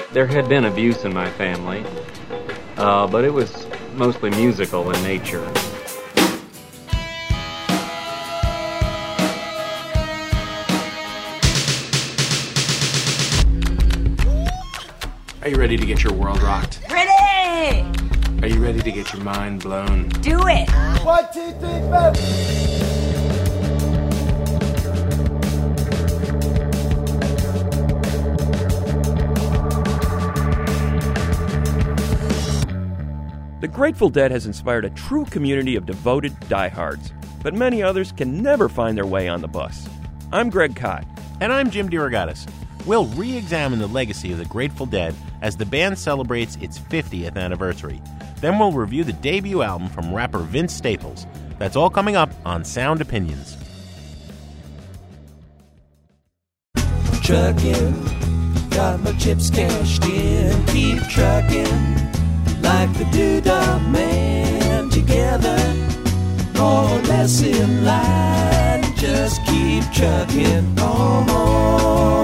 There had been abuse in my family, but it was mostly musical in nature. Are you ready to get your world rocked? Ready! Are you ready to get your mind blown? Do it! 1, 2, 3, 4. The Grateful Dead has inspired a true community of devoted diehards, but many others can never find their way on the bus. I'm Greg Kot. And I'm Jim DeRogatis. We'll re-examine the legacy of the Grateful Dead as the band celebrates its 50th anniversary. Then we'll review the debut album from rapper Vince Staples. That's all coming up on Sound Opinions. Truckin', got my chips cashed in, keep truckin'. Like the Doodah Man, together, more or less in line. Just keep trucking on.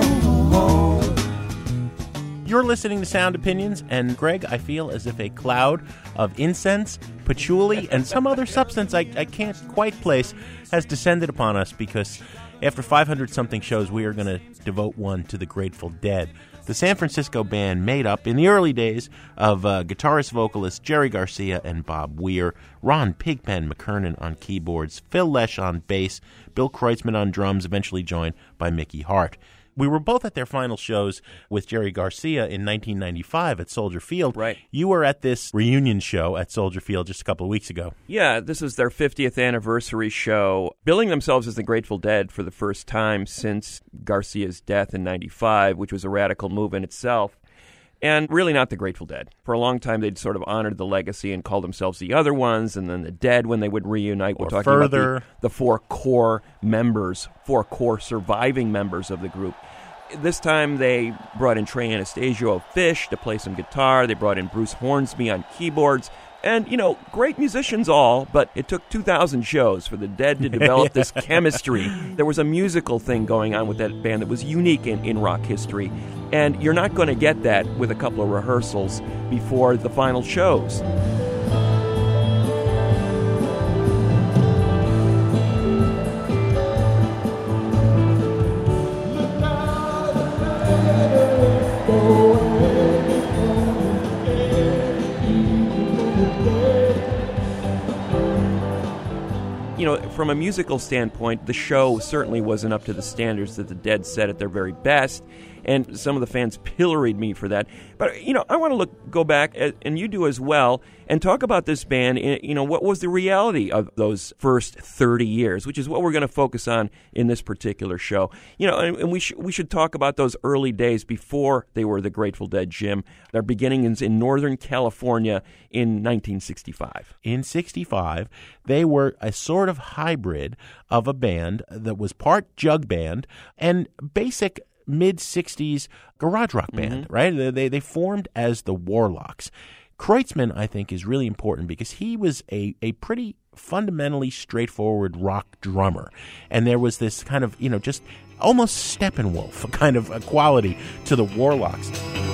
You're listening to Sound Opinions, and Greg, I feel as if a cloud of incense, patchouli, and some other substance I can't quite place has descended upon us because after 500-something shows, we are going to devote one to the Grateful Dead. The San Francisco band made up in the early days of guitarist-vocalist Jerry Garcia and Bob Weir, Ron Pigpen McKernan on keyboards, Phil Lesh on bass, Bill Kreutzmann on drums, eventually joined by Mickey Hart. We were both at their final shows with Jerry Garcia in 1995 at Soldier Field. Right. You were at this reunion show at Soldier Field just a couple of weeks ago. Yeah, this is their 50th anniversary show, billing themselves as the Grateful Dead for the first time since Garcia's death in 95, which was a radical move in itself. And really not the Grateful Dead. For a long time, they'd sort of honored the legacy and called themselves the other ones, and then the Dead when they would reunite. We're talking Further. about the four core members, four core surviving members of the group. This time, they brought in Trey Anastasio of Phish to play some guitar. They brought in Bruce Hornsby on keyboards. And, you know, great musicians all, but it took 2,000 shows for the Dead to develop this chemistry. There was a musical thing going on with that band that was unique in rock history. And you're not going to get that with a couple of rehearsals before the final shows. You know, from a musical standpoint, the show certainly wasn't up to the standards that the Dead set at their very best, and some of the fans pilloried me for that. But, you know, I want to go back, and you do as well, and talk about this band. You know, what was the reality of those first 30 years, which is what we're going to focus on in this particular show. You know, and we should talk about those early days before they were the Grateful Dead, Jim. Their beginnings in Northern California in 1965. In 65, they were a sort of hybrid of a band that was part jug band and basic mid-60s garage rock band, right? They formed as the Warlocks. Kreutzmann, I think, is really important because he was a pretty fundamentally straightforward rock drummer. And there was this kind of, you know, just almost Steppenwolf kind of a quality to the Warlocks.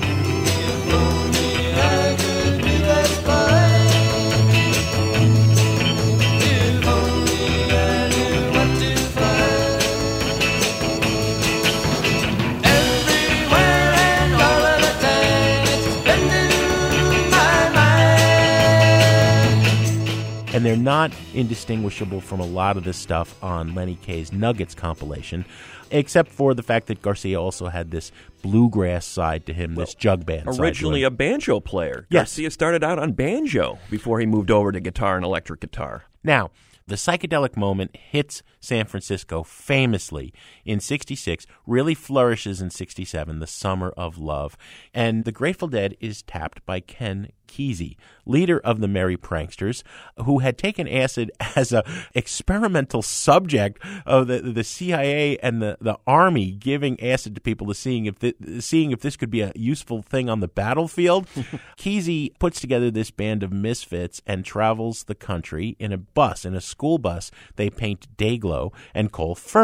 And they're not indistinguishable from a lot of the stuff on Lenny Kaye's Nuggets compilation, except for the fact that Garcia also had this bluegrass side to him, this jug band side to him. Originally a banjo player. Yes. Garcia started out on banjo before he moved over to guitar and electric guitar. Now, the psychedelic moment hits San Francisco famously in 66, really flourishes in 67, the summer of love. And the Grateful Dead is tapped by Ken Kesey, leader of the Merry Pranksters, who had taken acid as a experimental subject of the CIA and the Army giving acid to people to seeing if this could be a useful thing on the battlefield. Kesey puts together this band of misfits and travels the country in a school bus. They paint Dayglow and Cole Further.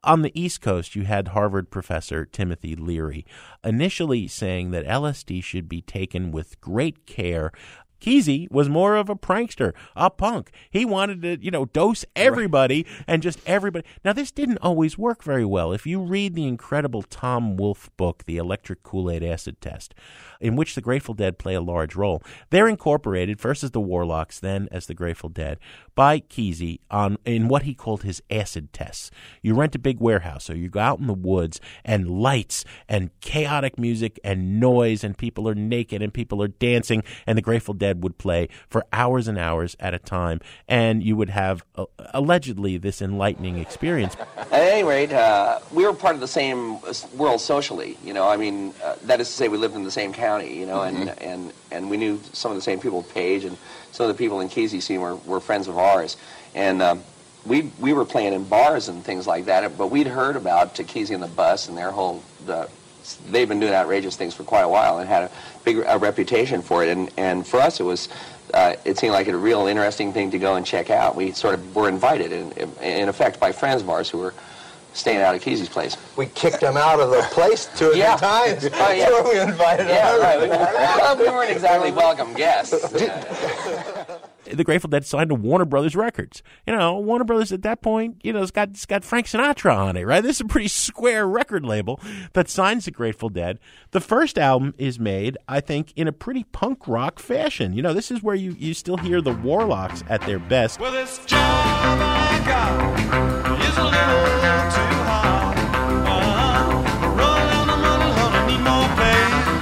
On the East Coast, you had Harvard professor Timothy Leary initially saying that LSD should be taken with great care. Kesey was more of a prankster, a punk. He wanted to, dose everybody and just everybody. Now, this didn't always work very well. If you read the incredible Tom Wolfe book, The Electric Kool-Aid Acid Test, in which the Grateful Dead play a large role, they're incorporated first as the Warlocks, then as the Grateful Dead, by Kesey in what he called his acid tests. You rent a big warehouse, or you go out in the woods, and lights and chaotic music and noise, and people are naked and people are dancing, and the Grateful Dead would play for hours and hours at a time, and you would have allegedly this enlightening experience. At any rate, we were part of the same world socially. That is to say, we lived in the same county. And we knew some of the same people, Page, and some of the people in Kesey scene were friends of ours, and we were playing in bars and things like that. But we'd heard about Kesey and the Bus and their whole they've been doing outrageous things for quite a while and had a big reputation for it. And for us, it seemed like a real interesting thing to go and check out. We sort of were invited, in effect, by friends of ours who were staying out at Kesey's place. We kicked them out of the place 2 or 3 times. Oh, yeah. So we invited them. Yeah, right. We weren't exactly welcome guests. The Grateful Dead signed to Warner Brothers Records. Warner Brothers at that point, it's got Frank Sinatra on it, right? This is a pretty square record label that signs the Grateful Dead. The first album is made, I think, in a pretty punk rock fashion. This is where you still hear the Warlocks at their best. Well, this job I got is a little too hard. Roll down the money, Lord, I need more pay.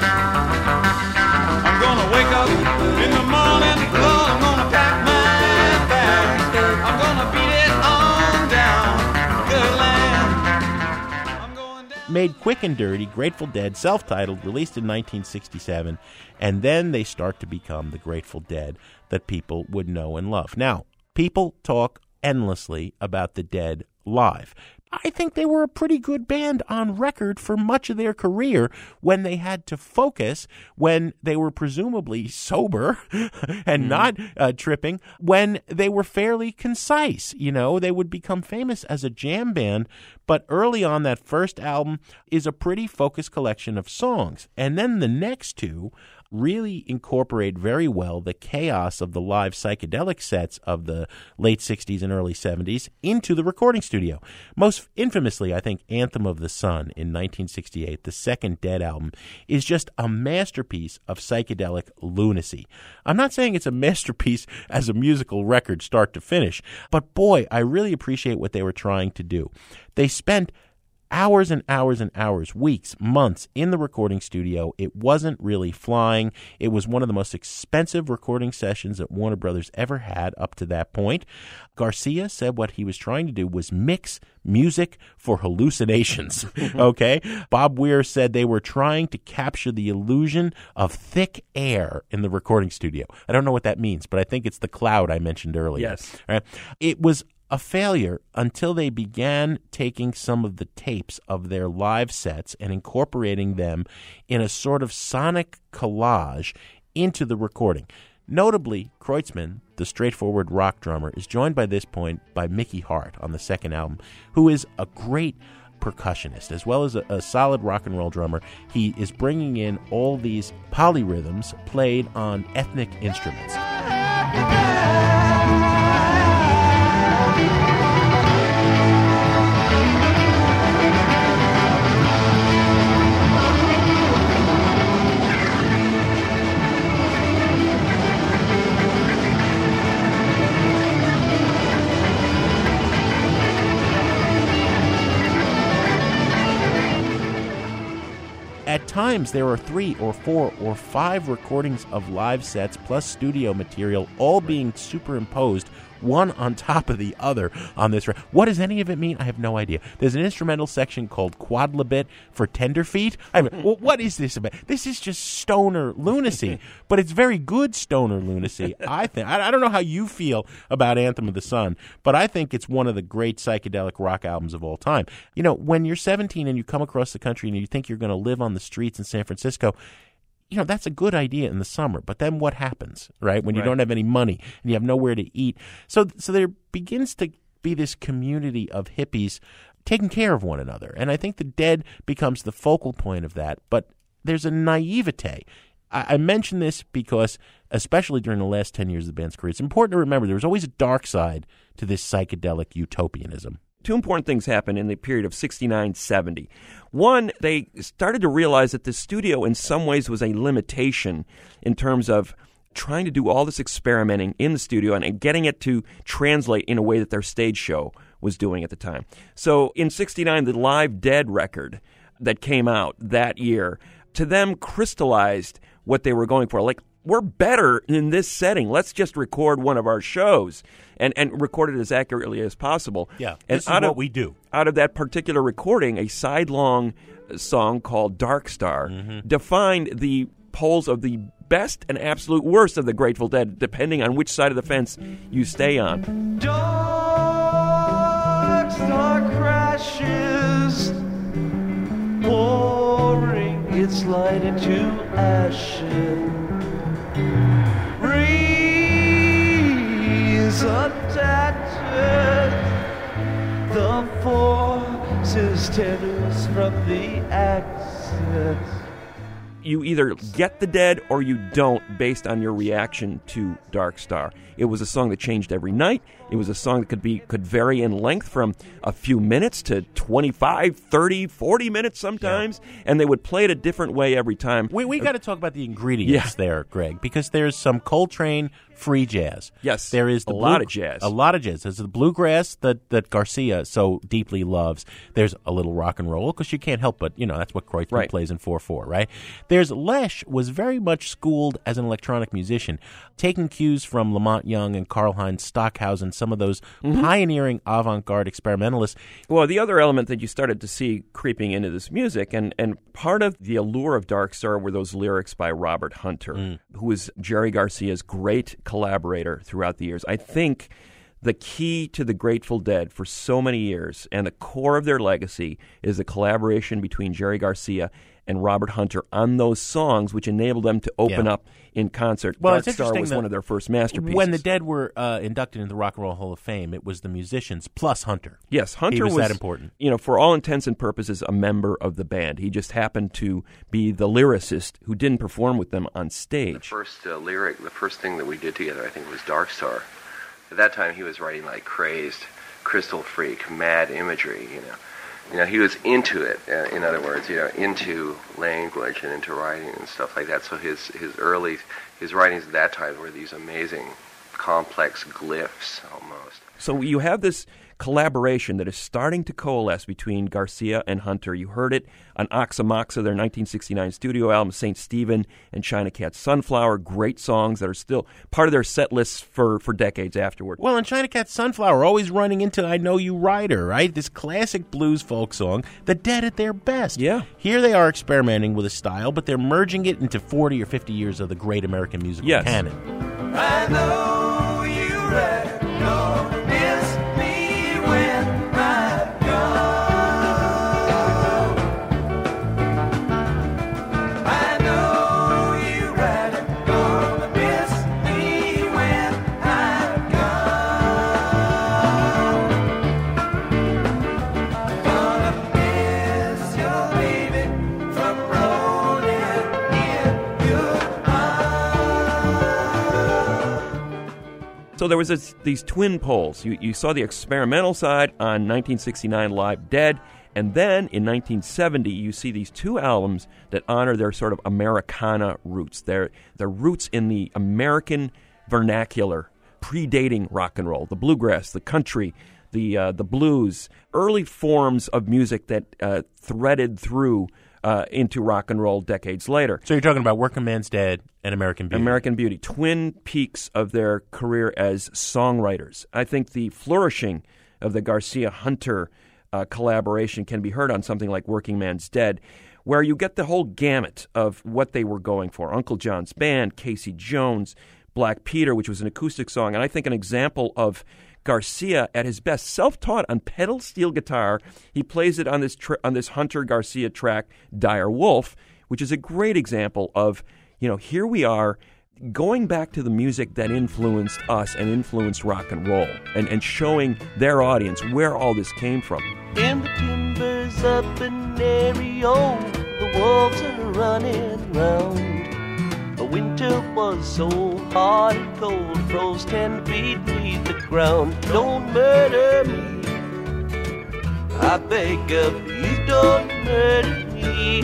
I'm gonna wake up in the morning, Lord, I'm gonna pack my bag. I'm gonna beat it on down, good land. I'm going down. Made quick and dirty, Grateful Dead, self-titled, released in 1967, and then they start to become the Grateful Dead that people would know and love. Now, people talk endlessly about the Dead live. I think they were a pretty good band on record for much of their career when they had to focus, when they were presumably sober and not tripping, when they were fairly concise. They would become famous as a jam band, but early on, that first album is a pretty focused collection of songs. And then the next two really incorporate very well the chaos of the live psychedelic sets of the late 60s and early 70s into the recording studio. Most infamously, I think Anthem of the Sun in 1968, the second Dead album, is just a masterpiece of psychedelic lunacy. I'm not saying it's a masterpiece as a musical record start to finish, but boy, I really appreciate what they were trying to do. They spent hours and hours and hours, weeks, months in the recording studio. It wasn't really flying. It was one of the most expensive recording sessions that Warner Brothers ever had up to that point. Garcia said what he was trying to do was mix music for hallucinations. Okay? Bob Weir said they were trying to capture the illusion of thick air in the recording studio. I don't know what that means, but I think it's the cloud I mentioned earlier. Yes. All right? It was a failure until they began taking some of the tapes of their live sets and incorporating them in a sort of sonic collage into the recording. Notably, Kreutzmann, the straightforward rock drummer, is joined by this point by Mickey Hart on the second album, who is a great percussionist as well as a solid rock and roll drummer. He is bringing in all these polyrhythms played on ethnic instruments. At times, there are 3 or 4 or 5 recordings of live sets plus studio material all being superimposed one on top of the other on this. What does any of it mean? I have no idea. There's an instrumental section called Quadlibet for Tenderfeet. What is this about? This is just stoner lunacy, but it's very good stoner lunacy, I think. I don't know how you feel about Anthem of the Sun, but I think it's one of the great psychedelic rock albums of all time. When you're 17 and you come across the country and you think you're going to live on the streets in San Francisco, that's a good idea in the summer, but then what happens, right? When you don't have any money and you have nowhere to eat. So there begins to be this community of hippies taking care of one another. And I think the Dead becomes the focal point of that. But there's a naivete. I mention this because, especially during the last 10 years of the band's career, it's important to remember there was always a dark side to this psychedelic utopianism. Two important things happened in the period of 69-70. One, they started to realize that the studio in some ways was a limitation in terms of trying to do all this experimenting in the studio and getting it to translate in a way that their stage show was doing at the time. So in 69, the Live Dead record that came out that year, to them crystallized what they were going for. Like, we're better in this setting. Let's just record one of our shows and record it as accurately as possible. Yeah, and this is what we do. Out of that particular recording, a sidelong song called Dark Star defined the poles of the best and absolute worst of the Grateful Dead, depending on which side of the fence you stay on. Dark star crashes, pouring its light into ashes. Breeze unattached, the forces tear loose from the axis. You either get the Dead or you don't based on your reaction to Dark Star. It was a song that changed every night. It was a song that could vary in length from a few minutes to 25, 30, 40 minutes sometimes, and they would play it a different way every time. We got to talk about the ingredients there, Greg, because there's some Coltrane free jazz. Yes, there is a lot of jazz. A lot of jazz. There's the bluegrass that Garcia so deeply loves. There's a little rock and roll, because you can't help but, that's what Kreutzmann plays in 4/4, right? There's Lesh was very much schooled as an electronic musician, taking cues from Lamont Young and Karlheinz Stockhausen, some of those pioneering avant-garde experimentalists. Well, the other element that you started to see creeping into this music, and part of the allure of Dark Star were those lyrics by Robert Hunter, who was Jerry Garcia's great collaborator throughout the years. I think the key to the Grateful Dead for so many years, and the core of their legacy, is the collaboration between Jerry Garcia and Robert Hunter on those songs, which enabled them to open up in concert. Well, Dark Star was one of their first masterpieces. When the Dead were inducted into the Rock and Roll Hall of Fame, it was the musicians plus Hunter. Yes, Hunter was that important. For all intents and purposes, a member of the band. He just happened to be the lyricist who didn't perform with them on stage. The first the first thing that we did together, I think, was Dark Star. At that time, he was writing like Crazed, Crystal Freak, Mad Imagery, he was into it, in other words, into language and into writing and stuff like that. So his writings at that time were these amazing, complex glyphs almost. So you have this collaboration that is starting to coalesce between Garcia and Hunter. You heard it on Oxamoxa, their 1969 studio album, St. Stephen and China Cat Sunflower, great songs that are still part of their set lists for decades afterward. Well, and China Cat Sunflower always running into I Know You Rider, right? This classic blues folk song, the Dead at their best. Yeah. Here they are experimenting with a style, but they're merging it into 40 or 50 years of the great American musical canon. I know you rider, don't miss me when I go. I know you rider, gonna miss me when I go. Gonna miss your baby from rolling in your arms. So there was these twin poles. You saw the experimental side on 1969 Live Dead, and then in 1970 you see these two albums that honor their sort of Americana roots, their roots in the American vernacular, predating rock and roll, the bluegrass, the country, the blues, early forms of music that threaded through into rock and roll decades later. So you're talking about Working Man's Dead and American Beauty. American Beauty, twin peaks of their career as songwriters. I think the flourishing of the Garcia-Hunter collaboration can be heard on something like Working Man's Dead, where you get the whole gamut of what they were going for. Uncle John's Band, Casey Jones, Black Peter, which was an acoustic song, and I think an example of Garcia at his best, self-taught on pedal steel guitar. He plays it on this Hunter Garcia track, Dire Wolf, which is a great example of, here we are going back to the music that influenced us and influenced rock and roll, and showing their audience where all this came from. In the timbers up in Ario, the wolves are running round. The winter was so hard and cold, froze 10 feet beneath the ground. Don't murder me, I beg of you, don't murder me.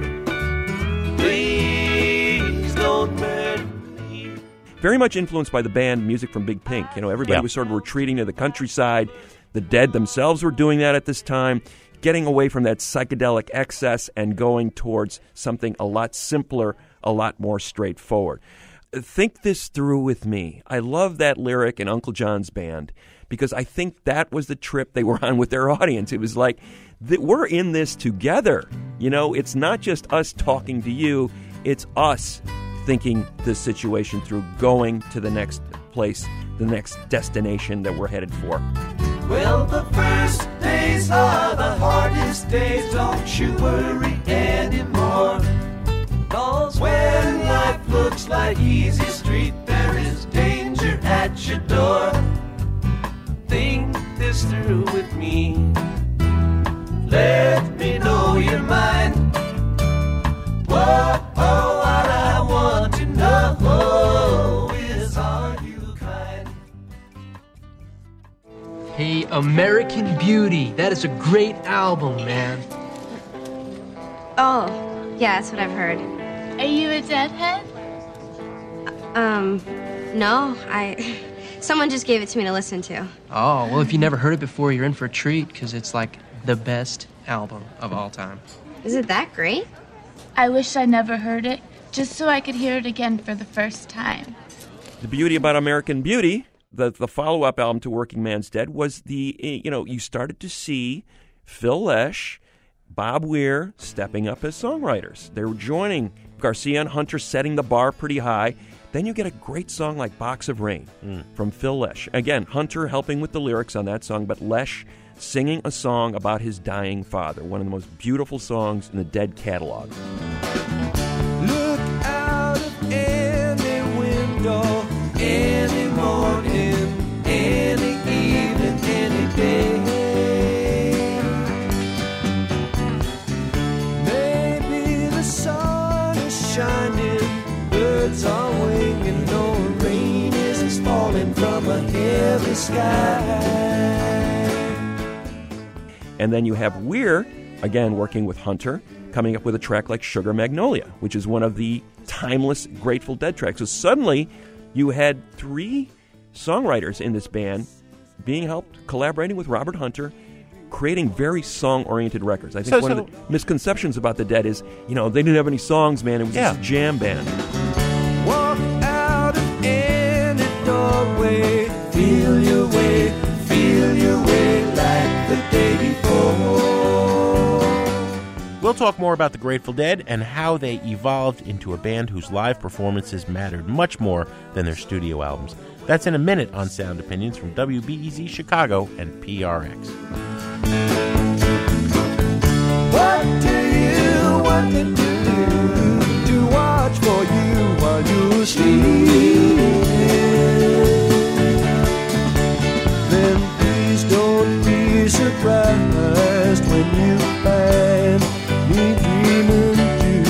Please don't murder me. Very much influenced by the band Music from Big Pink. You know, everybody was sort of retreating to the countryside. The Dead themselves were doing that at this time, getting away from that psychedelic excess and going towards something a lot simpler, a lot more straightforward. Think this through with me. I love that lyric in Uncle John's Band because I think that was the trip they were on with their audience. It was like, we're in this together. You know, it's not just us talking to you, it's us thinking this situation through, going to the next place, the next destination that we're headed for. Well, the first days are the hardest days, don't you worry anymore. 'Cause when life looks like easy street, there is danger at your door. Think this through with me. Let me know your mind. Whoa, what I want to know is, are you kind? Hey, American Beauty. That is a great album, man. Oh, yeah, that's what I've heard. Are you a Deadhead? No, someone just gave it to me to listen to. Oh, well, if you never heard it before, you're in for a treat, because it's like the best album of all time. Is it that great? I wish I never heard it, just so I could hear it again for the first time. The beauty about American Beauty, the follow-up album to Working Man's Dead, was you started to see Phil Lesh, Bob Weir stepping up as songwriters. They were joining Garcia and Hunter, setting the bar pretty high. Then you get a great song like Box of Rain from Phil Lesh. Again, Hunter helping with the lyrics on that song, but Lesh singing a song about his dying father, one of the most beautiful songs in the Dead catalog. Look out of any window, any morning, any evening, any day. Maybe the sun is shining, birds are winging, no rain is falling from a heavy sky. And then you have Weir, again working with Hunter, coming up with a track like Sugar Magnolia, which is one of the timeless Grateful Dead tracks. So suddenly you had three songwriters in this band being helped, collaborating with Robert Hunter, creating very song-oriented records. I think one of the misconceptions about the Dead is, they didn't have any songs, man. It was just a jam band. Walk out of any doorway, feel your way like the day before. We'll talk more about the Grateful Dead and how they evolved into a band whose live performances mattered much more than their studio albums. That's in a minute on Sound Opinions from WBEZ Chicago and PRX. What do you want me to do? To watch for you while you sleep. Then please don't be surprised when you find me dreaming too.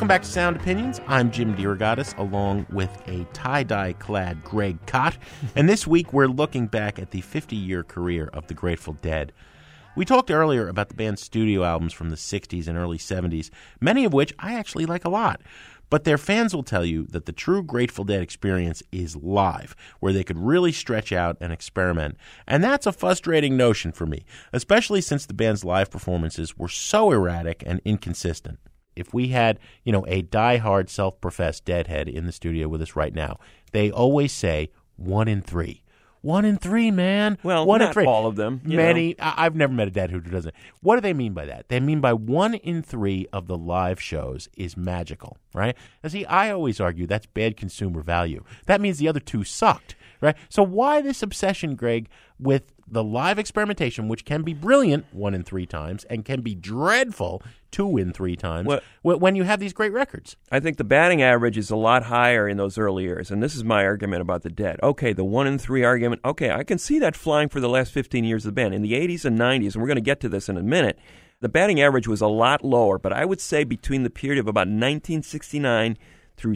back to Sound Opinions. I'm Jim DeRogatis, along with a tie-dye clad Greg Kot. And this week we're looking back at the 50-year career of the Grateful Dead. We talked earlier about the band's studio albums from the 60s and early 70s, many of which I actually like a lot. But their fans will tell you that the true Grateful Dead experience is live, where they could really stretch out and experiment. And that's a frustrating notion for me, especially since the band's live performances were so erratic and inconsistent. If we had, a die-hard self-professed Deadhead in the studio with us right now, they always say 1 in 3. 1 in 3, man. Well, 1 in not 3. all of them. Many. I've never met a Deadhead who doesn't. What do they mean by that? They mean by 1 in 3 of the live shows is magical, right? And see, I always argue that's bad consumer value. That means the other 2 sucked, right? So why this obsession, Greg, with the live experimentation, which can be brilliant 1 in 3 times and can be dreadful 2 in 3 times when you have these great records? I think the batting average is a lot higher in those early years, and this is my argument about the Dead. Okay, the 1 in 3 argument, okay, I can see that flying for the last 15 years of the band. In the 80s and 90s, and we're going to get to this in a minute, the batting average was a lot lower, but I would say between the period of about 1969 through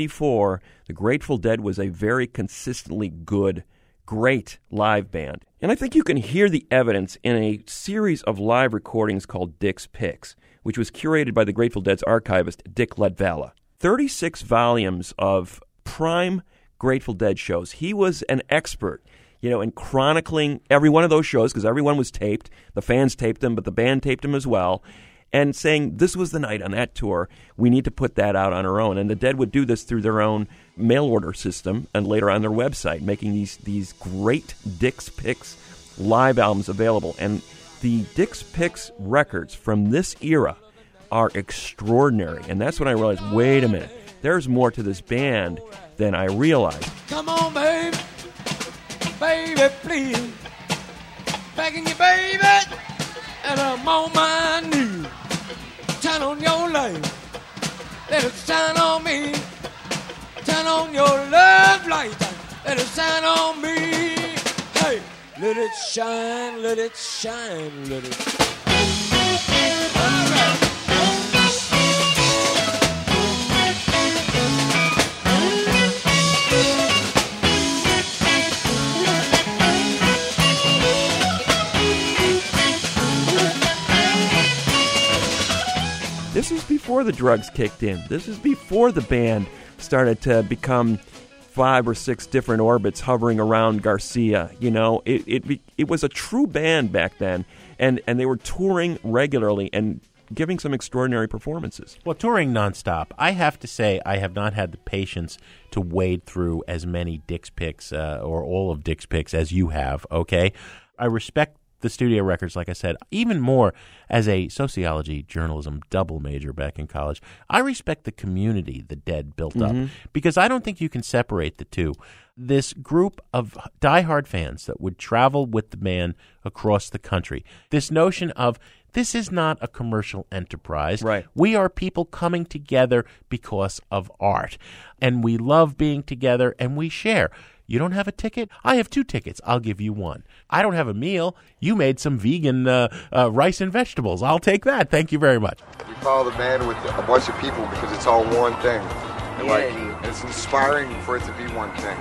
74, the Grateful Dead was a very consistently good, great live band. And I think you can hear the evidence in a series of live recordings called Dick's Picks, which was curated by the Grateful Dead's archivist, Dick Ledvala. 36 volumes of prime Grateful Dead shows. He was an expert, in chronicling every one of those shows, because every one was taped. The fans taped them, but the band taped them as well, and saying, this was the night on that tour. We need to put that out on our own. And the Dead would do this through their own mail order system and later on their website, making these great Dick's Picks live albums available. And the Dick's Picks records from this era are extraordinary. And that's when I realized, wait a minute, there's more to this band than I realized. Come on, baby. Baby, please. Begging you, baby. And I'm on my knees. Turn on your light. Let it shine on me. Turn on your love light. Let it shine on me. Hey, let it shine, let it shine, let it shine. All right. This was before the drugs kicked in. This was before the band started to become 5 or 6 different orbits hovering around Garcia. It was a true band back then, and they were touring regularly and giving some extraordinary performances. Well, touring nonstop. I have to say I have not had the patience to wade through as many Dick's Picks or all of Dick's Picks as you have, okay? I respect the studio records, like I said, even more as a sociology journalism double major back in college. I respect the community the Dead built up because I don't think you can separate the two. This group of diehard fans that would travel with the band across the country, this notion of this is not a commercial enterprise. Right. We are people coming together because of art, and we love being together, and we share. You don't have a ticket? I have 2 tickets. I'll give you 1. I don't have a meal. You made some vegan rice and vegetables. I'll take that. Thank you very much. We follow the band with a bunch of people because it's all one thing. And it's inspiring for it to be one thing.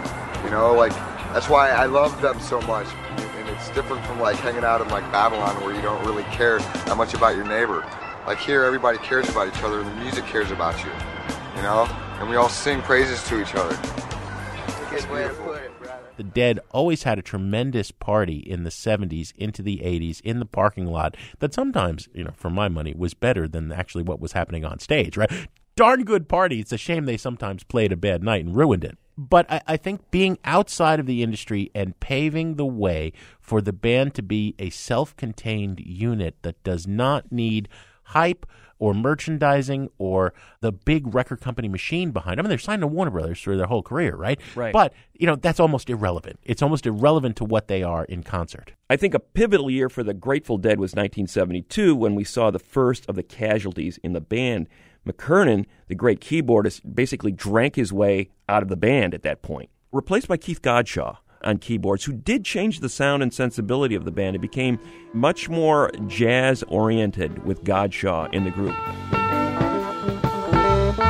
That's why I love them so much. And it's different from hanging out in Babylon where you don't really care that much about your neighbor. Here, everybody cares about each other. The music cares about you. And we all sing praises to each other. It's beautiful. The Dead always had a tremendous party in the 70s into the 80s in the parking lot that sometimes, for my money, was better than actually what was happening on stage, right? Darn good party. It's a shame they sometimes played a bad night and ruined it. But I think being outside of the industry and paving the way for the band to be a self-contained unit that does not need hype or merchandising or the big record company machine behind them. I mean, they're signed to Warner Brothers through their whole career, right? Right. But, that's almost irrelevant. It's almost irrelevant to what they are in concert. I think a pivotal year for the Grateful Dead was 1972 when we saw the first of the casualties in the band. McKernan, the great keyboardist, basically drank his way out of the band at that point. Replaced by Keith Godshaw on keyboards, who did change the sound and sensibility of the band. It became much more jazz-oriented with Godshaw in the group.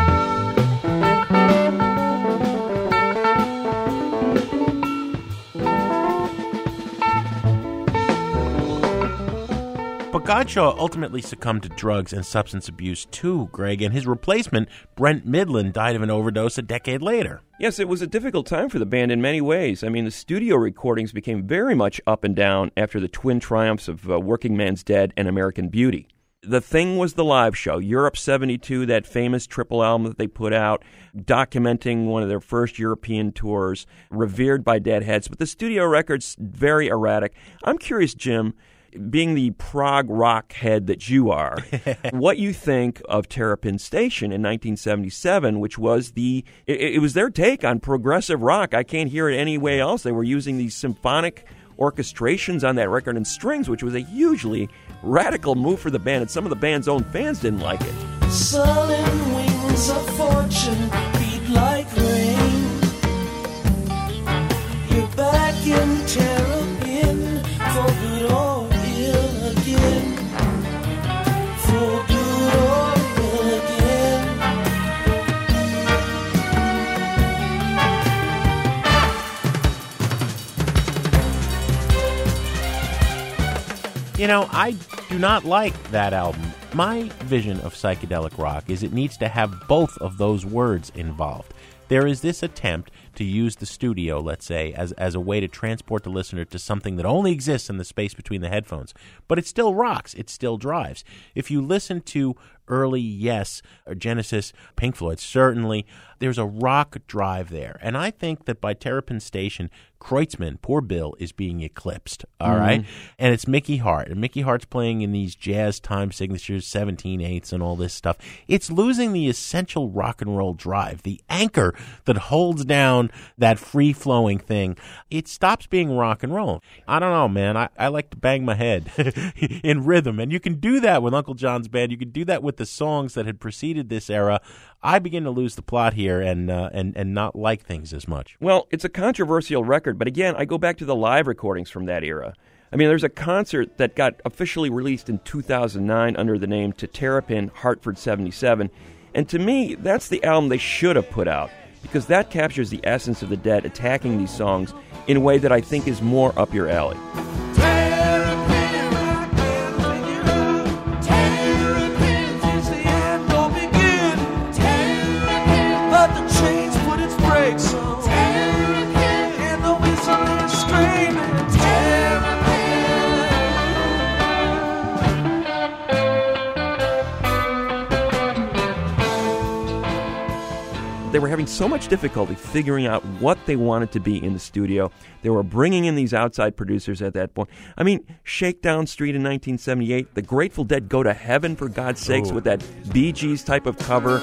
But Godshaw ultimately succumbed to drugs and substance abuse too, Greg, and his replacement, Brent Midland, died of an overdose a decade later. Yes, it was a difficult time for the band in many ways. I mean, the studio recordings became very much up and down after the twin triumphs of Working Man's Dead and American Beauty. The thing was the live show, Europe 72, that famous triple album that they put out, documenting one of their first European tours, revered by Deadheads, but the studio records very erratic. I'm curious, Jim, being the prog rock head that you are, what you think of Terrapin Station in 1977, which was it was their take on progressive rock. I can't hear it any way else. They were using these symphonic orchestrations on that record and strings, which was a hugely radical move for the band, and some of the band's own fans didn't like it. Sullen wings of fortune beat like rain. You're back in Terrapin for good or ill again. For good or ill again. You know, I do not like that album. My vision of psychedelic rock is it needs to have both of those words involved. There is this attempt to use the studio, let's say, as a way to transport the listener to something that only exists in the space between the headphones. But it still rocks. It still drives. If you listen to early Yes, or Genesis, Pink Floyd, certainly there's a rock drive there. And I think that by Terrapin Station, Kreutzmann, poor Bill, is being eclipsed, all right? And it's Mickey Hart. And Mickey Hart's playing in these jazz time signatures, 17/8 and all this stuff. It's losing the essential rock and roll drive, the anchor that holds down that free-flowing thing. It stops being rock and roll. I don't know, man. I like to bang my head in rhythm. And you can do that with Uncle John's Band. You can do that with the songs that had preceded this era. I begin to lose the plot here and not like things as much. Well, it's a controversial record, but again, I go back to the live recordings from that era. I mean, there's a concert that got officially released in 2009 under the name To Terrapin Hartford 77, and to me, that's the album they should have put out, because that captures the essence of the Dead attacking these songs in a way that I think is more up your alley. They were having so much difficulty figuring out what they wanted to be in the studio. They were bringing in these outside producers at that point. I mean, Shakedown Street in 1978, the Grateful Dead Go to Heaven, for God's sakes, with that Bee Gees type of cover.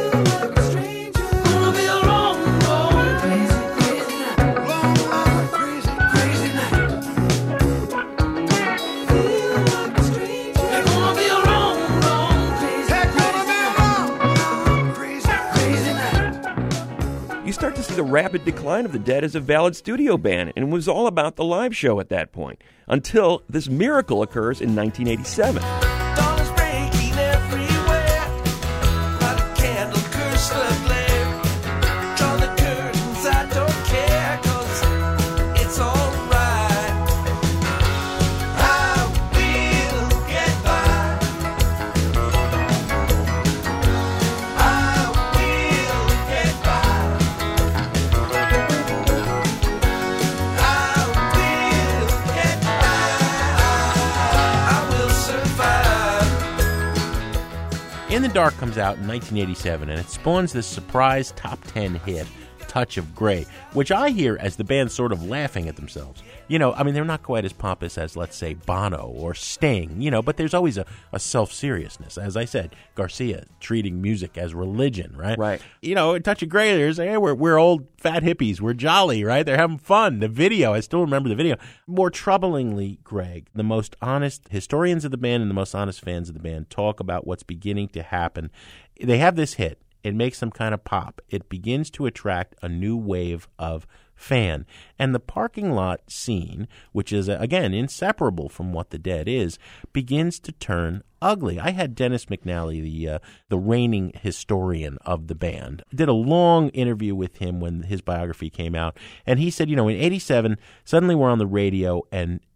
You start to see the rapid decline of the Dead as a valid studio band, and it was all about the live show at that point, until this miracle occurs in 1987. In the Dark comes out in 1987, and it spawns this surprise top 10 hit, Touch of Grey, which I hear as the band sort of laughing at themselves. You know, I mean, they're not quite as pompous as, let's say, Bono or Sting, you know, but there's always a self-seriousness. As I said, Garcia treating music as religion, right? Right. You know, in Touch of Grey, there's, hey, we're old fat hippies. We're jolly, right? They're having fun. The video, I still remember the video. More troublingly, Greg, the most honest historians of the band and the most honest fans of the band talk about what's beginning to happen. They have this hit. It makes them kind of pop. It begins to attract a new wave of fan. And the parking lot scene, which is, again, inseparable from what the Dead is, begins to turn ugly. I had Dennis McNally, the reigning historian of the band, did a long interview with him when his biography came out. And he said, you know, in 87, suddenly we're on the radio and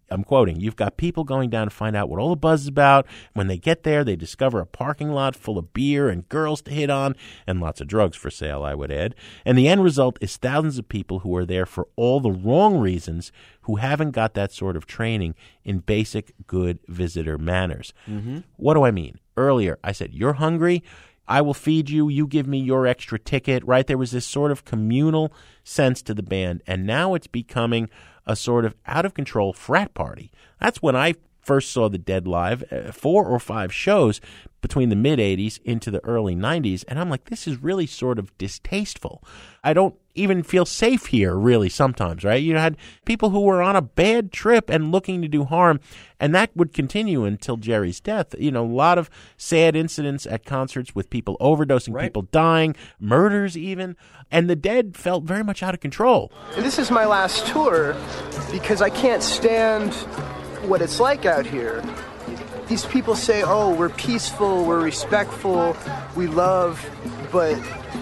I'm quoting, "You've got people going down to find out what all the buzz is about. When they get there, they discover a parking lot full of beer and girls to hit on, and lots of drugs for sale, I would add. And the end result is thousands of people who are there for all the wrong reasons, who haven't got that sort of training in basic good visitor manners." Mm-hmm. What do I mean? Earlier, I said, you're hungry, I will feed you, you give me your extra ticket, right? There was this sort of communal sense to the band, and now it's becoming a sort of out-of-control frat party. That's when I first saw the Dead live, 4 or 5 shows between the mid-'80s into the early '90s, and I'm like, this is really sort of distasteful. I don't even feel safe here, really, sometimes, right? You had people who were on a bad trip and looking to do harm, and that would continue until Jerry's death. You know, a lot of sad incidents at concerts with people overdosing, right, people dying, murders even, and the Dead felt very much out of control. This is my last tour because I can't stand what it's like out here. These people say, oh, we're peaceful, we're respectful, we love, but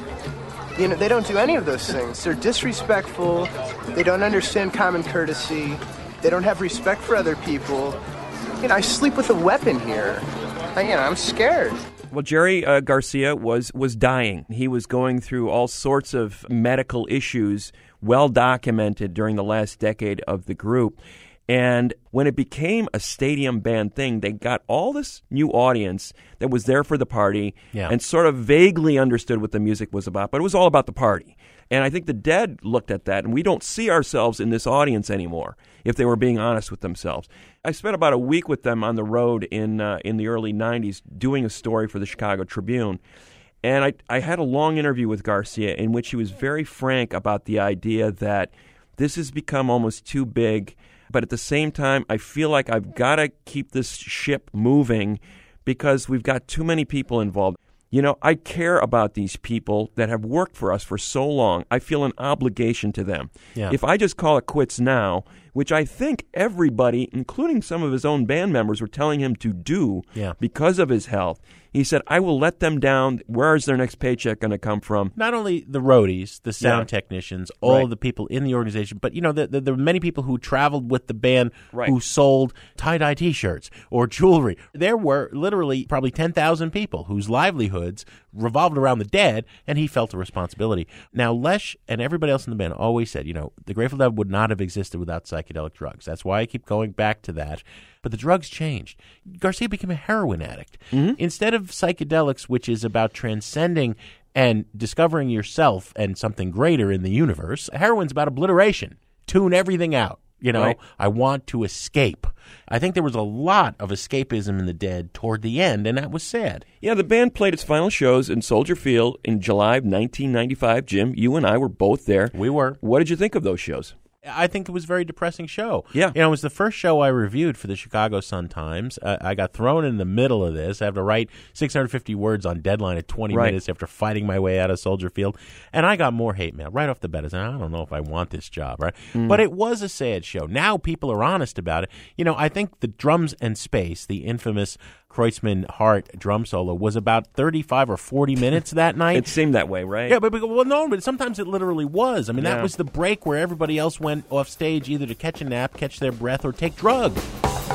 you know, they don't do any of those things. They're disrespectful, they don't understand common courtesy, they don't have respect for other people. You know, I sleep with a weapon here. I'm scared. Well, Jerry Garcia was dying. He was going through all sorts of medical issues, well documented during the last decade of the group. And when it became a stadium band thing, they got all this new audience that was there for the party and sort of vaguely understood what the music was about, but it was all about the party. And I think the Dead looked at that, and we don't see ourselves in this audience anymore, if they were being honest with themselves. I spent about a week with them on the road in the early 90s doing a story for the Chicago Tribune. And I had a long interview with Garcia in which he was very frank about the idea that this has become almost too big. But at the same time, I feel like I've got to keep this ship moving because we've got too many people involved. You know, I care about these people that have worked for us for so long. I feel an obligation to them. Yeah. If I just call it quits now, which I think everybody, including some of his own band members, were telling him to do because of his health, he said, I will let them down. Where is their next paycheck going to come from? Not only the roadies, the sound technicians, all of the people in the organization, but, you know, there were many people who traveled with the band who sold tie-dye T-shirts or jewelry. There were literally probably 10,000 people whose livelihoods revolved around the Dead, and he felt a responsibility. Now, Lesh and everybody else in the band always said, you know, the Grateful Dead would not have existed without psychedelic drugs. That's why I keep going back to that. But the drugs changed. Garcia became a heroin addict. Mm-hmm. Instead of psychedelics, which is about transcending and discovering yourself and something greater in the universe, heroin's about obliteration. Tune everything out. You know, I want to escape. I think there was a lot of escapism in the Dead toward the end, and that was sad. Yeah, the band played its final shows in Soldier Field in July of 1995. Jim, you and I were both there. We were. What did you think of those shows? I think it was a very depressing show. Yeah. You know, it was the first show I reviewed for the Chicago Sun-Times. I got thrown in the middle of this. I have to write 650 words on deadline at 20 minutes after fighting my way out of Soldier Field. And I got more hate mail right off the bat. I said, I don't know if I want this job, right? But it was a sad show. Now people are honest about it. You know, I think the Drums and Space, the infamous Kreutzmann Hart drum solo, was about 35 or 40 minutes that night. It seemed that way, right? Yeah, but sometimes it literally was. I mean, that was the break where everybody else went off stage either to catch a nap, catch their breath, or take drugs.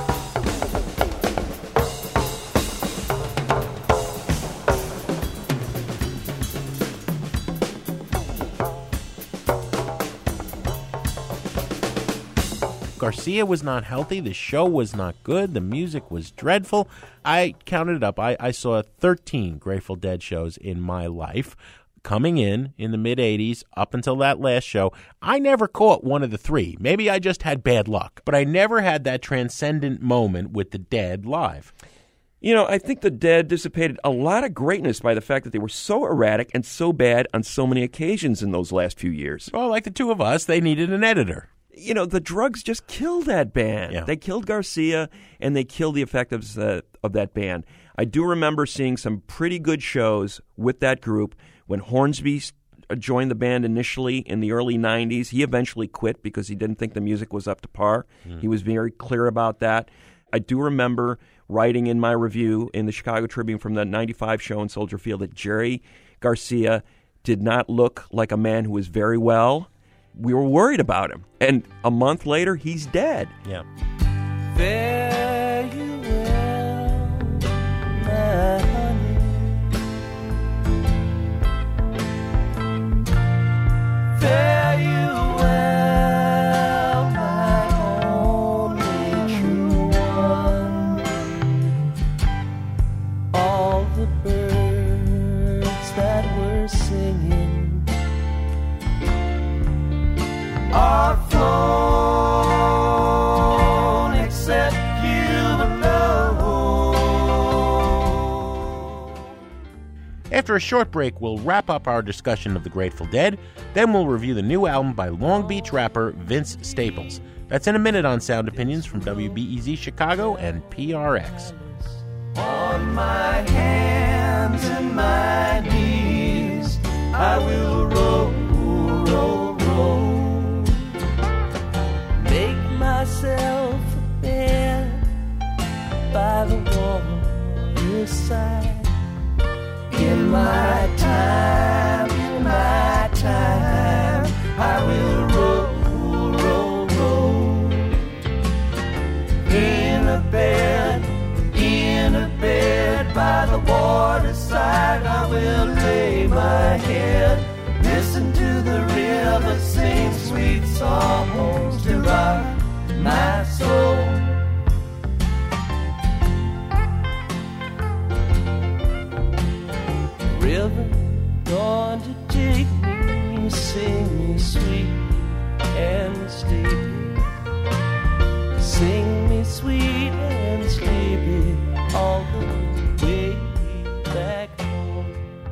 Garcia was not healthy. The show was not good. The music was dreadful. I counted it up. I saw 13 Grateful Dead shows in my life. Coming in the mid-'80s, up until that last show, I never caught one of the three. Maybe I just had bad luck. But I never had that transcendent moment with the Dead live. You know, I think the Dead dissipated a lot of greatness by the fact that they were so erratic and so bad on so many occasions in those last few years. Well, like the two of us, they needed an editor. You know, the drugs just killed that band. Yeah. They killed Garcia, and they killed the effectiveness of that band. I do remember seeing some pretty good shows with that group. When Hornsby joined the band initially in the early 90s, he eventually quit because he didn't think the music was up to par. He was very clear about that. I do remember writing in my review in the Chicago Tribune from the 95 show in Soldier Field that Jerry Garcia did not look like a man who was very well. We were worried about him. And a month later, he's dead. Yeah. Fare you well, my honey. Fare you well, my only true one. All the birds that were singing are flown, except you alone. After a short break, we'll wrap up our discussion of the Grateful Dead. Then we'll review the new album by Long Beach rapper Vince Staples. That's in a minute on Sound Opinions from WBEZ Chicago and PRX. On my hands and my knees, I will roll, roll, roll. Make myself a bed by the waterside. In my time, I will roll, roll, roll. In a bed by the waterside, I will lay my head. Listen to the river sing sweet songs to rock my soul. River, going to take me, sing me sweet and sleepy. Sing me sweet and sleepy all the way back home.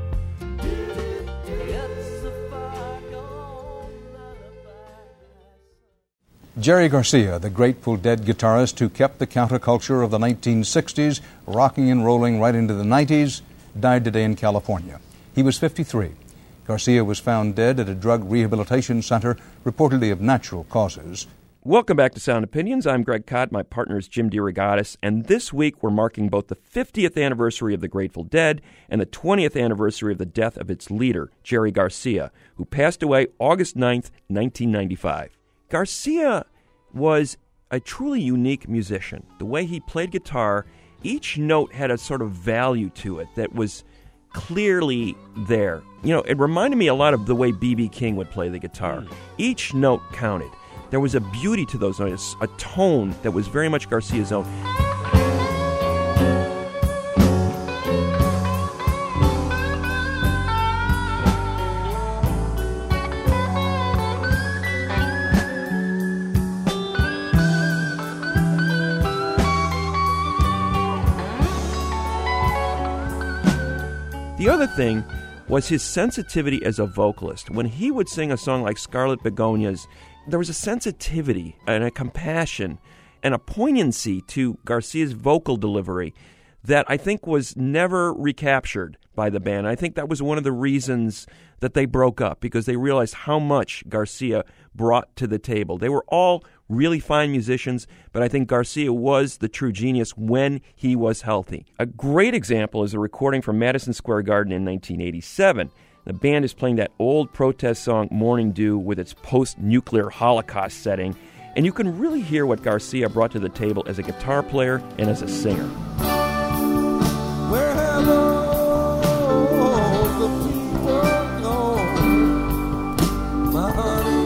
It's a far gone lullaby. Jerry Garcia, the Grateful Dead guitarist who kept the counterculture of the 1960s rocking and rolling right into the 90s, died today in California. He was 53. Garcia was found dead at a drug rehabilitation center, reportedly of natural causes. Welcome back to Sound Opinions. I'm Greg Kot. My partner is Jim DeRogatis. And this week we're marking both the 50th anniversary of the Grateful Dead and the 20th anniversary of the death of its leader, Jerry Garcia, who passed away August 9th, 1995. Garcia was a truly unique musician. The way he played guitar, each note had a sort of value to it that was clearly there. You know, it reminded me a lot of the way B.B. King would play the guitar. Each note counted. There was a beauty to those notes, a tone that was very much Garcia's own. The other thing was his sensitivity as a vocalist. When he would sing a song like Scarlet Begonias, there was a sensitivity and a compassion and a poignancy to Garcia's vocal delivery that I think was never recaptured by the band. I think that was one of the reasons that they broke up, because they realized how much Garcia brought to the table. They were all really fine musicians, but I think Garcia was the true genius when he was healthy. A great example is a recording from Madison Square Garden in 1987. The band is playing that old protest song, Morning Dew, with its post-nuclear Holocaust setting, and you can really hear what Garcia brought to the table as a guitar player and as a singer. Where have all the people gone, my honey?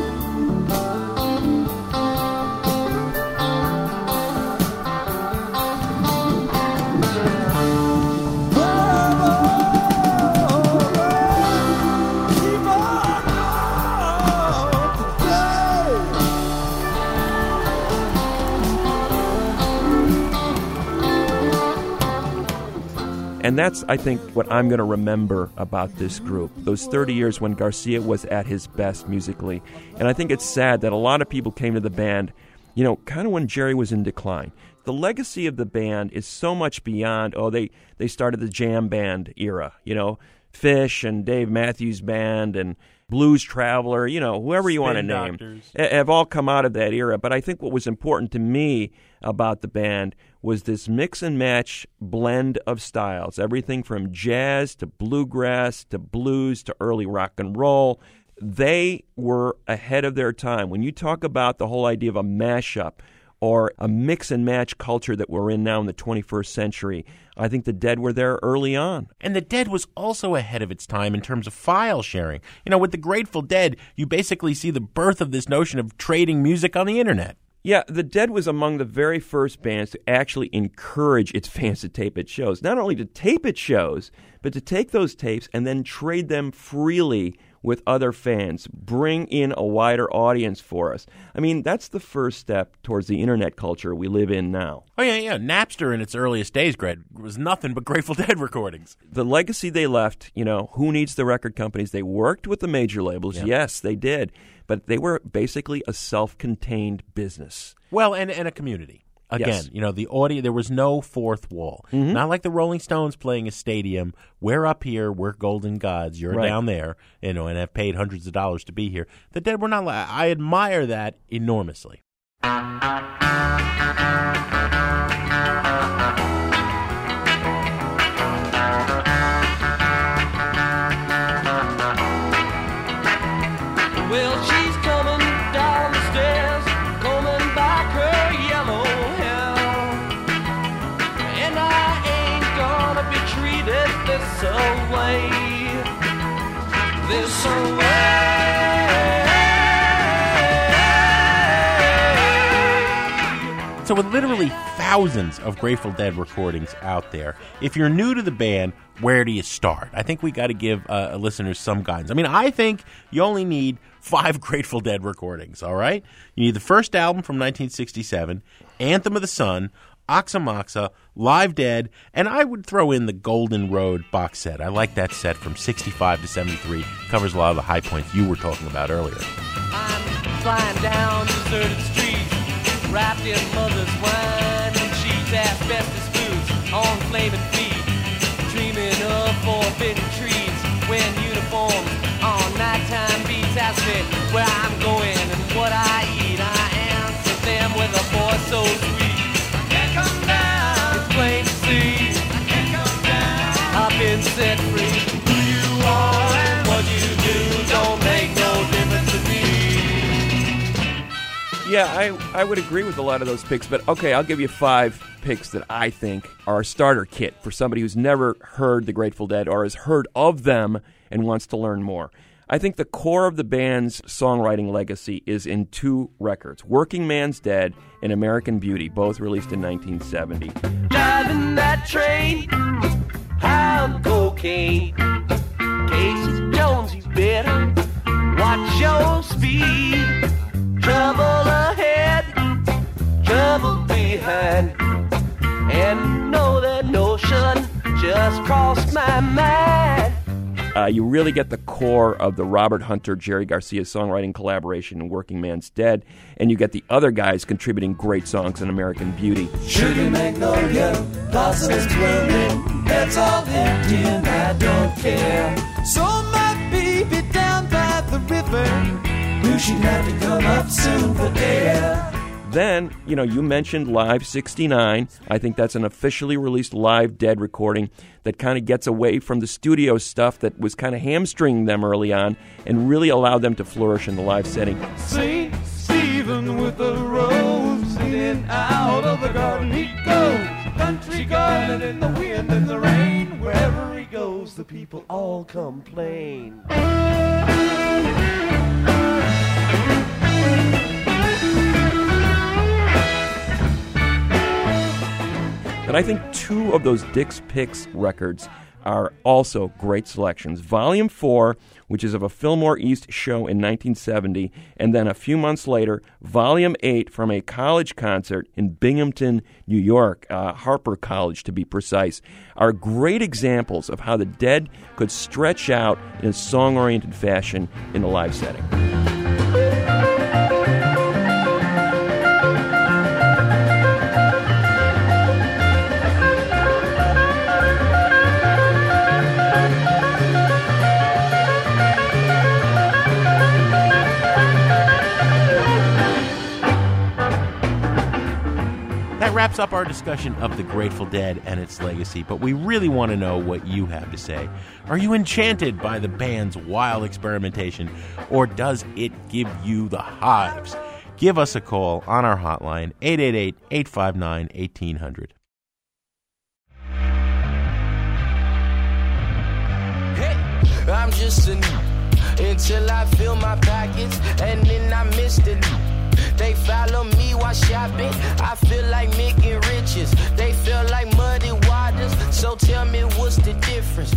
And that's, I think, what I'm going to remember about this group, those 30 years when Garcia was at his best musically. And I think it's sad that a lot of people came to the band, you know, kind of when Jerry was in decline. The legacy of the band is so much beyond, they started the jam band era, you know, Fish and Dave Matthews Band and Blues Traveler, you know, whoever you want to name, have all come out of that era. But I think what was important to me about the band was this mix and match blend of styles, everything from jazz to bluegrass to blues to early rock and roll. They were ahead of their time. When you talk about the whole idea of a mashup or a mix and match culture that we're in now in the 21st century. I think the Dead were there early on. And the Dead was also ahead of its time in terms of file sharing. You know, with the Grateful Dead, you basically see the birth of this notion of trading music on the internet. Yeah, the Dead was among the very first bands to actually encourage its fans to tape its shows. Not only to tape its shows, but to take those tapes and then trade them freely with other fans, bring in a wider audience for us. I mean, that's the first step towards the internet culture we live in now. Oh, yeah. Napster in its earliest days, Greg, was nothing but Grateful Dead recordings. The legacy they left, you know, who needs the record companies? They worked with the major labels. Yep. Yes, they did. But they were basically a self-contained business. Well, and a community. Again, Yes. you know, the audio, there was no fourth wall. Mhm. Not like the Rolling Stones playing a stadium. We're up here, we're golden gods. You're Right. down there, you know, and have paid hundreds of dollars to be here. The Dead were not. I admire that enormously. Well, she's coming down the stairs, combing back her yellow hair. And I ain't gonna be treated this away. So with literally thousands of Grateful Dead recordings out there, if you're new to the band, where do you start? I think we got to give listeners some guidance. I mean, I think you only need 5 Grateful Dead recordings, all right? You need the first album from 1967, Anthem of the Sun, Oxa, Live Dead, and I would throw in the Golden Road box set. I like that set from 65 to 73. Covers a lot of the high points you were talking about earlier. I'm flying down deserted streets, wrapped in mother's wine and sheets, asbestos boots on flaming feet, dreaming of forbidden trees, wearing uniforms on nighttime beats. Ask me where I'm going and what I eat. I answer them with a voice so sweet. I can't come down. It's plain to see. I can't come down. I've been set free. Who you are and what you do don't make no difference to me. Yeah, I would agree with a lot of those picks, but okay, I'll give you 5 picks that I think are a starter kit for somebody who's never heard the Grateful Dead or has heard of them and wants to learn more. I think the core of the band's songwriting legacy is in 2 records, Working Man's Dead and American Beauty, both released in 1970. Driving that train, high on cocaine. Casey Jones, you better watch your speed. Trouble ahead, trouble behind. And know that notion just crossed my mind. You really get the core of the Robert Hunter, Jerry Garcia songwriting collaboration in Working Man's Dead, and you get the other guys contributing great songs in American Beauty. Sugar magnolia, blossoms blooming, that's all empty and I don't care. So my baby down by the river, knew she'd have to come up soon for air. Then, you mentioned Live 69. I think that's an officially released Live Dead recording that kind of gets away from the studio stuff that was kind of hamstringing them early on and really allowed them to flourish in the live setting. St. Stephen with the rose, in and out of the garden he goes. Country garden in the wind and the rain, wherever he goes the people all complain. And I think 2 of those Dick's Picks records are also great selections. Volume 4, which is of a Fillmore East show in 1970, and then a few months later, Volume 8 from a college concert in Binghamton, New York, Harper College to be precise, are great examples of how the Dead could stretch out in a song-oriented fashion in the live setting. That wraps up our discussion of the Grateful Dead and its legacy, but we really want to know what you have to say. Are you enchanted by the band's wild experimentation, or does it give you the hives? give us a call on our hotline, 888-859-1800. Hey, I'm just a new until I fill my pockets, and then I missed it. They follow me while shopping. I feel like making riches. They feel like muddy waters. So tell me what's the difference.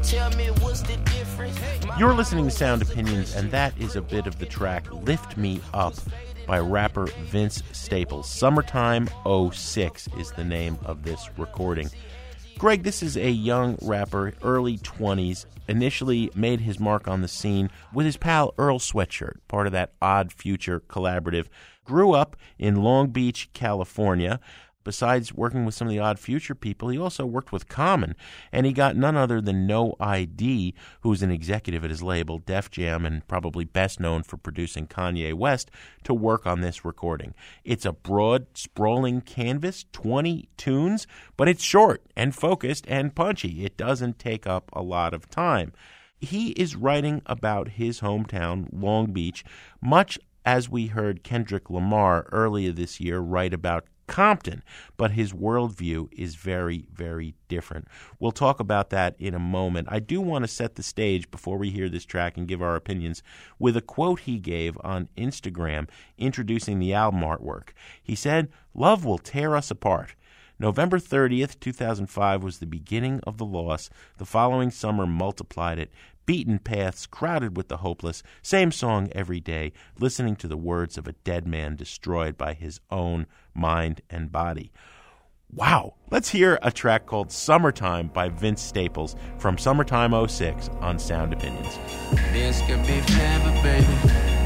You're listening to Sound Opinions, and that is a bit of the track Lift Me Up by rapper Vince Staples. Summertime 06 is the name of this recording. Greg, this is a young rapper, early 20s, initially made his mark on the scene with his pal Earl Sweatshirt, part of that Odd Future collaborative. Grew up in Long Beach, California. Besides working with some of the Odd Future people, he also worked with Common, and he got none other than No ID, who's an executive at his label, Def Jam, and probably best known for producing Kanye West, to work on this recording. It's a broad, sprawling canvas, 20 tunes, but it's short and focused and punchy. It doesn't take up a lot of time. He is writing about his hometown, Long Beach, much as we heard Kendrick Lamar earlier this year write about Compton, but his worldview is very, very different. We'll talk about that in a moment. I do want to set the stage before we hear this track and give our opinions with a quote he gave on Instagram introducing the album artwork. He said, "Love will tear us apart. November 30th, 2005 was the beginning of the loss. The following summer multiplied it. Beaten paths crowded with the hopeless. Same song every day, listening to the words of a dead man destroyed by his own mind and body." Wow. Let's hear a track called Summertime by Vince Staples from Summertime 06 on Sound Opinions. This could be forever, baby.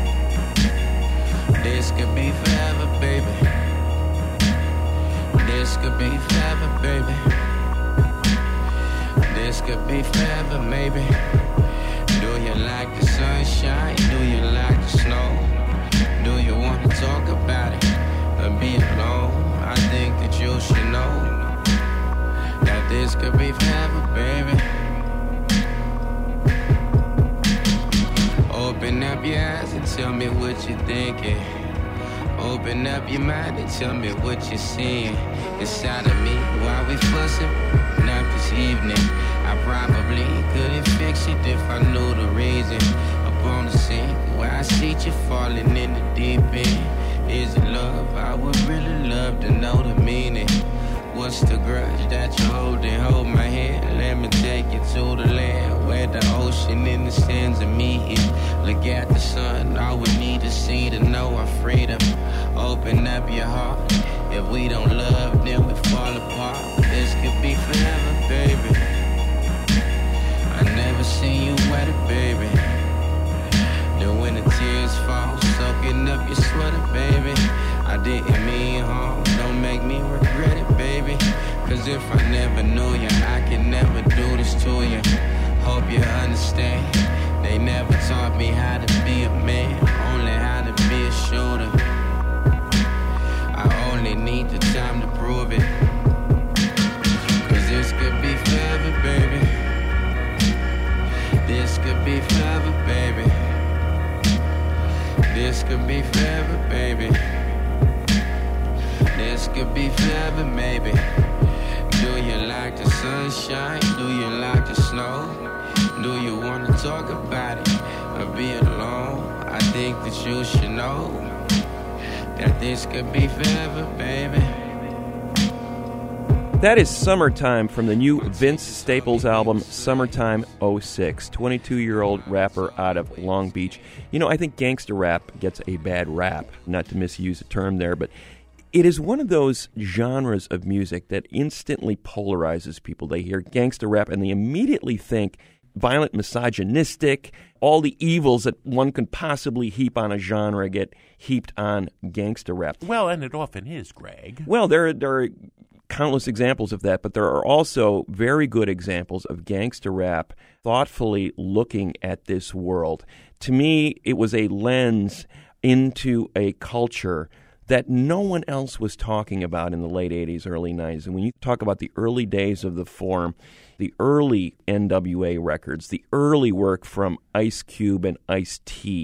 This could be forever, baby. This could be forever, baby. This could be forever, maybe. Do you like the sunshine? Do you like the snow? Do you want to talk about it or be alone? I think that you should know that this could be forever, baby. Open up your eyes and tell me what you're thinking. Open up your mind and tell me what you're seeing inside of me while we fussing up this evening. I probably couldn't fix it if I knew the reason. Up on the sink where I see you falling in the deep end. Is it love? I would really love to know the meaning. What's the grudge that you're holding? Hold my hand, let me take you to the land where the ocean and the sands are meeting. Look at the sun, all we need to see to know our freedom. Open up your heart. If we don't love, then we fall apart. This could be forever, baby. I never seen you wetter, baby. Then when the tears fall, soaking up your sweater, baby. I didn't mean harm, don't make me regret it, baby. Cause if I never knew you, I could never do this to you. Hope you understand. They never taught me how to be a man, only how to be a shooter. I only need the time to prove it. Cause this could be forever, baby. This could be forever, baby. This could be forever, baby. This could be forever, maybe. Do you like the sunshine? Do you like the snow? Do you want to talk about it or be alone? I think that you should know that this could be forever, baby. That is Summertime from the new Vince Staples album, Summertime 06. 22-year-old rapper out of Long Beach. You know, I think gangster rap gets a bad rap, not to misuse a term there, but it is one of those genres of music that instantly polarizes people. They hear gangster rap and they immediately think violent, misogynistic, all the evils that one can possibly heap on a genre get heaped on gangster rap. Well, and it often is, Greg. Well, there are countless examples of that, but there are also very good examples of gangster rap thoughtfully looking at this world. To me, it was a lens into a culture that no one else was talking about in the late 80s, early 90s. And when you talk about the early days of the Forum, the early NWA records, the early work from Ice Cube and Ice-T,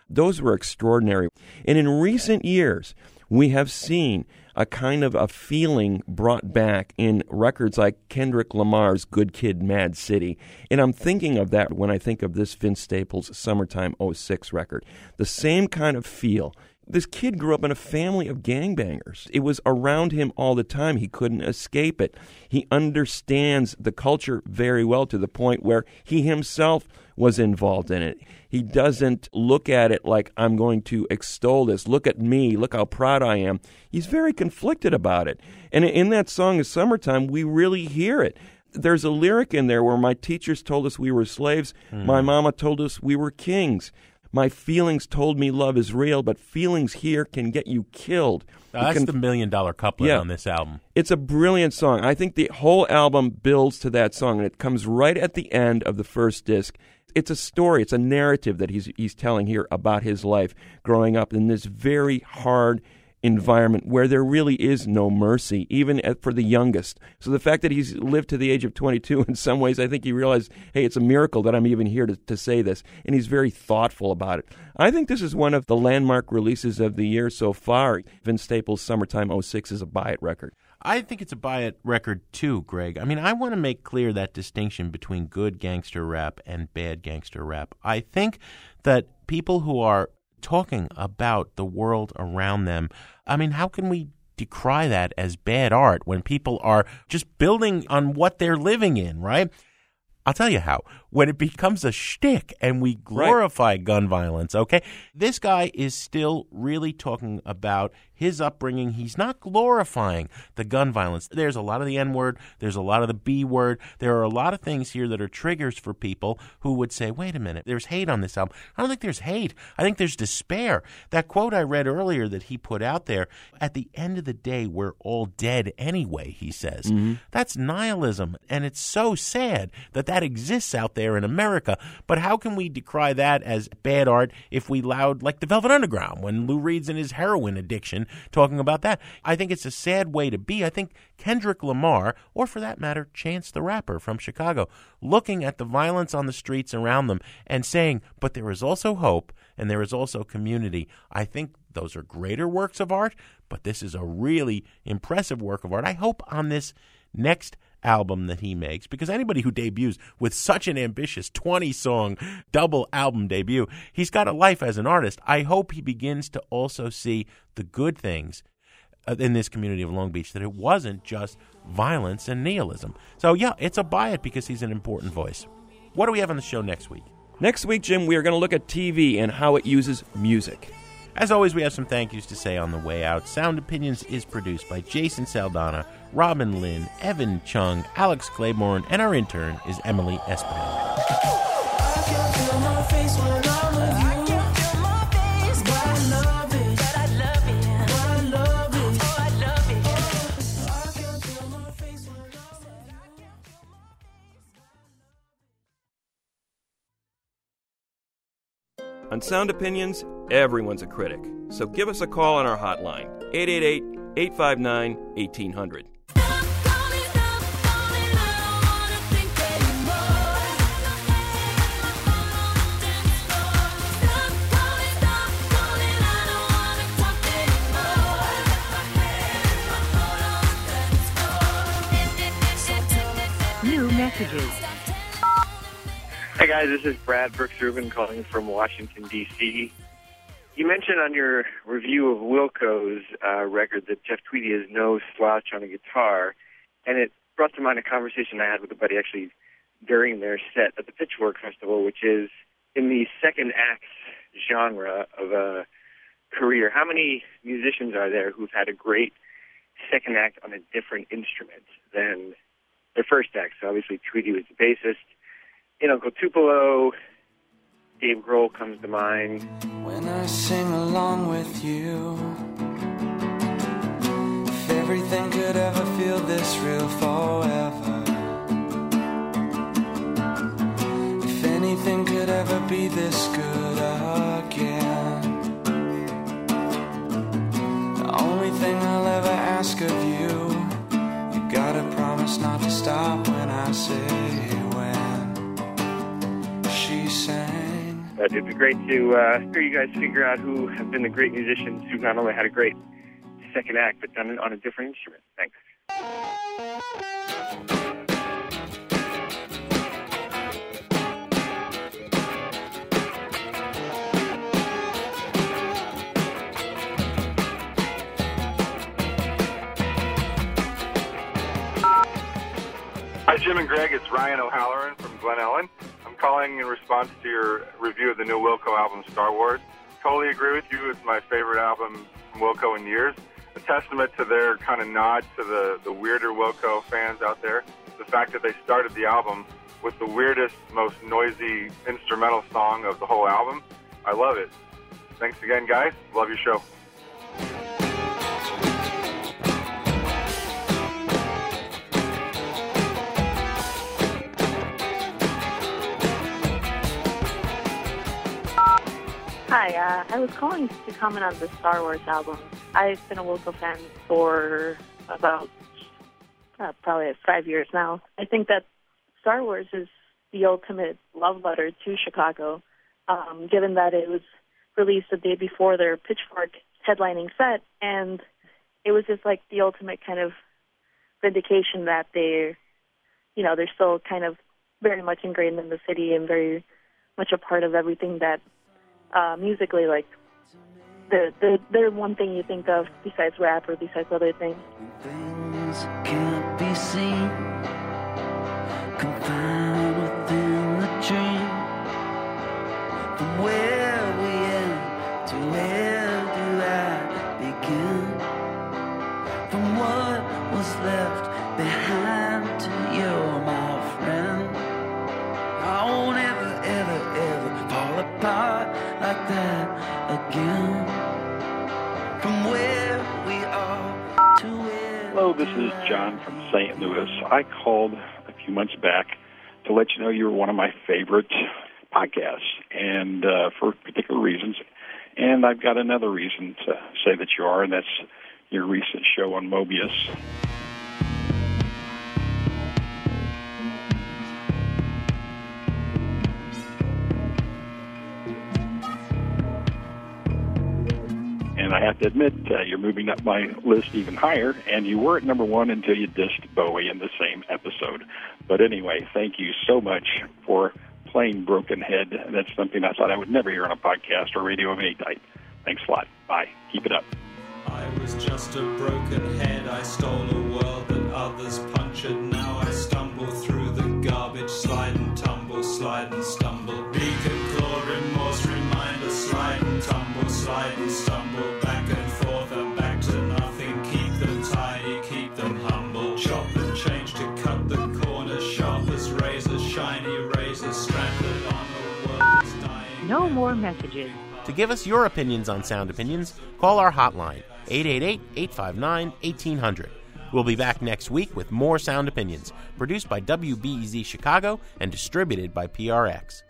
Those were extraordinary. And in recent years, we have seen a kind of a feeling brought back in records like Kendrick Lamar's Good Kid, Mad City. And I'm thinking of that when I think of this Vince Staples Summertime '06 record. The same kind of feel. This kid grew up in a family of gangbangers. It was around him all the time. He couldn't escape it. He understands the culture very well to the point where he himself was involved in it. He doesn't look at it like, I'm going to extol this. Look at me. Look how proud I am. He's very conflicted about it. And in that song, Summertime, we really hear it. There's a lyric in there where my teachers told us we were slaves. My mama told us we were kings. My feelings told me love is real, but feelings here can get you killed. That's the $1 million couplet on this album. It's a brilliant song. I think the whole album builds to that song, and it comes right at the end of the first disc. It's a story. It's a narrative that he's telling here about his life growing up in this very hard environment where there really is no mercy, even for the youngest. So the fact that he's lived to the age of 22, in some ways, I think he realized, hey, it's a miracle that I'm even here to say this. And he's very thoughtful about it. I think this is one of the landmark releases of the year so far. Vince Staples' Summertime '06 is a buy-it record. I think it's a buy-it record, too, Greg. I mean, I want to make clear that distinction between good gangster rap and bad gangster rap. I think that people who are talking about the world around them, I mean, how can we decry that as bad art when people are just building on what they're living in, right? I'll tell you how. When it becomes a shtick and we glorify gun violence, okay? This guy is still really talking about his upbringing. He's not glorifying the gun violence. There's a lot of the N-word. There's a lot of the B-word. There are a lot of things here that are triggers for people who would say, wait a minute, there's hate on this album. I don't think there's hate. I think there's despair. That quote I read earlier that he put out there, at the end of the day, we're all dead anyway, he says. That's nihilism, and it's so sad that that exists out there in America. But how can we decry that as bad art if we allowed, like the Velvet Underground, when Lou Reed's in his heroin addiction, talking about that? I think it's a sad way to be. I think Kendrick Lamar, or for that matter, Chance the Rapper from Chicago, looking at the violence on the streets around them and saying, but there is also hope and there is also community. I think those are greater works of art, but this is a really impressive work of art. I hope on this next album that he makes, because anybody who debuts with such an ambitious 20-song double album debut, he's got a life as an artist. I hope he begins to also see the good things in this community of Long Beach, that it wasn't just violence and nihilism. So yeah, it's a buy it because he's an important voice. What do we have on the show next week? Next week, Jim, we are going to look at TV and how it uses music. As always, we have some thank yous to say on the way out. Sound Opinions is produced by Jason Saldana, Robin Lynn, Evan Chung, Alex Claiborne, and our intern is Emily Espinel. On Sound Opinions, everyone's a critic. So give us a call on our hotline, 888-859-1800. New messages. Hi guys, this is Brad Brooks Rubin calling from Washington, D.C. You mentioned on your review of Wilco's record that Jeff Tweedy is no slouch on a guitar, and it brought to mind a conversation I had with a buddy actually during their set at the Pitchfork Festival, which is in the second act genre of a career. How many musicians are there who've had a great second act on a different instrument than their first act? So obviously Tweedy was the bassist. In Uncle Tupelo, Dave Grohl comes to mind. When I sing along with you, if everything could ever feel this real forever, if anything could ever be this good again, the only thing I'll ever ask of you, you gotta promise not to stop when I say when. She sang. But it'd be great to hear you guys figure out who have been the great musicians who not only had a great second act, but done it on a different instrument. Thanks. Hi, Jim and Greg. It's Ryan O'Halloran from Glen Ellen. I'm calling in response to your review of the new Wilco album, Star Wars. Totally agree with you. It's my favorite album from Wilco in years. A testament to their kind of nod to the weirder Wilco fans out there. The fact that they started the album with the weirdest, most noisy instrumental song of the whole album. I love it. Thanks again, guys. Love your show. Hi, I was calling to comment on the Star Wars album. I've been a Wilco fan for about probably 5 years now. I think that Star Wars is the ultimate love letter to Chicago, given that it was released the day before their Pitchfork headlining set, and it was just like the ultimate kind of vindication that they're still kind of very much ingrained in the city and very much a part of everything that musically, like, they're one thing you think of besides rap or besides other things. Things can't be seen, confined within the dream. From where we end to where do I begin? From what was left behind to you, my friend. I won't ever fall apart like that again. From where we are to where. Hello, this is John from St. Louis. I called a few months back to let you know you were one of my favorite podcasts, and for particular reasons. And I've got another reason to say that you are, and that's your recent show on Mobius. And I have to admit, you're moving up my list even higher, and you were at number one until you dissed Bowie in the same episode. But anyway, thank you so much for playing Broken Head. That's something I thought I would never hear on a podcast or radio of any type. Thanks a lot. Bye. Keep it up. I was just a broken head. I stole a world that others punctured. Now I stumble through the garbage, slide and tumble, slide and stumble. Beacon, claw, remorse, reminder, slide and tumble, slide and stumble. Back and forth and back to nothing. Keep them tidy, keep them humble. Chop and change to cut the corners. Sharp as razors, shiny razors, stranded on a world that's dying. No more messages. To give us your opinions on Sound Opinions, call our hotline, 888-859-1800. We'll be back next week with more Sound Opinions, produced by WBEZ Chicago and distributed by PRX.